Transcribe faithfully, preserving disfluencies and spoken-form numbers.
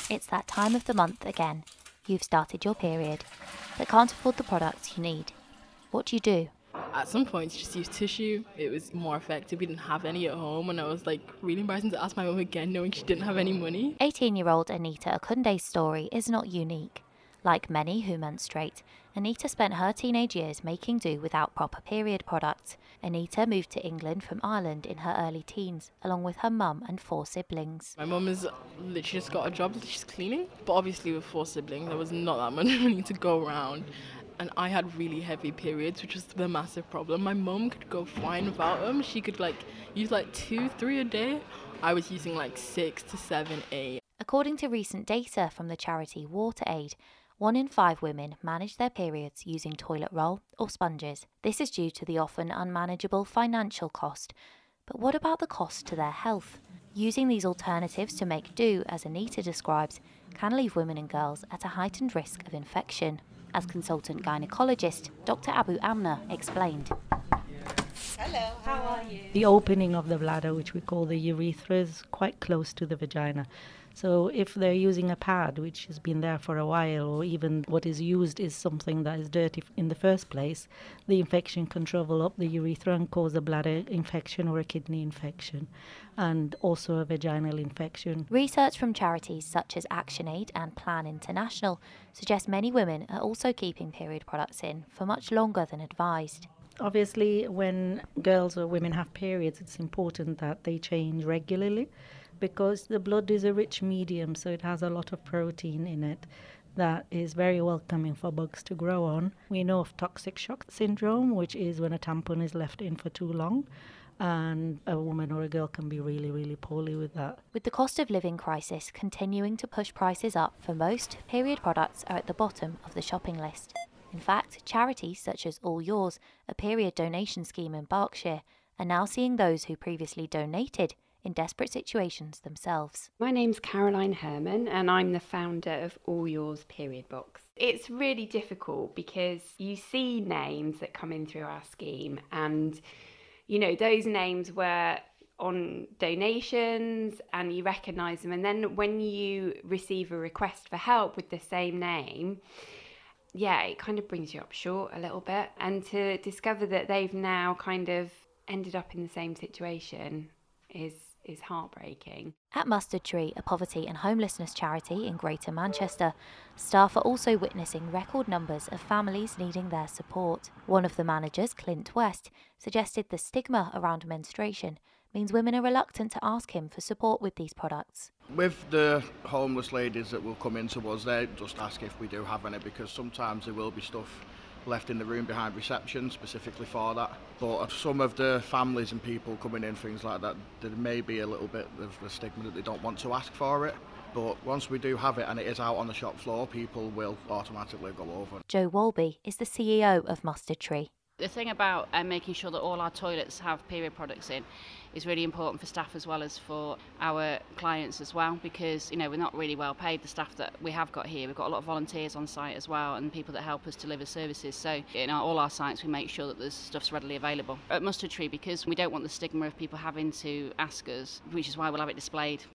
It's that time of the month again. You've started your period, but can't afford the products you need. What do you do? At some points, just use tissue. It was more effective. We didn't have any at home, and I was like really embarrassing to ask my mum again, knowing she didn't have any money. eighteen-year-old Anita Akunde's story is not unique. Like many who menstruate, Anita spent her teenage years making do without proper period products. Anita moved to England from Ireland in her early teens, along with her mum and four siblings. My mum has literally just got a job, she's cleaning. But obviously with four siblings, there was not that much money to go around. And I had really heavy periods, which was the massive problem. My mum could go fine without them. She could like use like two, three a day. I was using like six to seven, eight. According to recent data from the charity WaterAid, one in five women manage their periods using toilet roll or sponges. This is due to the often unmanageable financial cost. But what about the cost to their health? Using these alternatives to make do, as Anita describes, can leave women and girls at a heightened risk of infection. As consultant gynaecologist, Doctor Abu Amna explained. Hello, how are you? The opening of the bladder, which we call the urethra, is quite close to the vagina. So if they're using a pad which has been there for a while, or even what is used is something that is dirty in the first place, the infection can travel up the urethra and cause a bladder infection or a kidney infection, and also a vaginal infection. Research from charities such as ActionAid and Plan International suggests many women are also keeping period products in for much longer than advised. Obviously, when girls or women have periods, it's important that they change regularly, because the blood is a rich medium, so it has a lot of protein in it that is very welcoming for bugs to grow on. We know of toxic shock syndrome, which is when a tampon is left in for too long, and a woman or a girl can be really, really poorly with that. With the cost of living crisis continuing to push prices up for most, period products are at the bottom of the shopping list. In fact, charities such as All Yours, a period donation scheme in Berkshire, are now seeing those who previously donated in desperate situations themselves. My name's Caroline Herman and I'm the founder of All Yours Period Box. It's really difficult because you see names that come in through our scheme, and you know those names were on donations and you recognise them, and then when you receive a request for help with the same name, yeah, it kind of brings you up short a little bit. And to discover that they've now kind of ended up in the same situation is is heartbreaking. At Mustard Tree, a poverty and homelessness charity in Greater Manchester, staff are also witnessing record numbers of families needing their support. One of the managers, Clint West, suggested the stigma around menstruation means women are reluctant to ask him for support with these products. With the homeless ladies that will come into us, they just ask if we do have any, because sometimes there will be stuff left in the room behind reception specifically for that. But some of the families and people coming in, things like that, there may be a little bit of the stigma that they don't want to ask for it. But once we do have it and it is out on the shop floor, people will automatically go over. Joe Walby is the C E O of Mustard Tree. The thing about um, making sure that all our toilets have period products in is really important for staff as well as for our clients as well, because you know we're not really well paid, the staff that we have got here. We've got a lot of volunteers on site as well and people that help us deliver services. So in our, all our sites we make sure that this stuff's readily available. At Mustard Tree, because we don't want the stigma of people having to ask us, which is why we'll have it displayed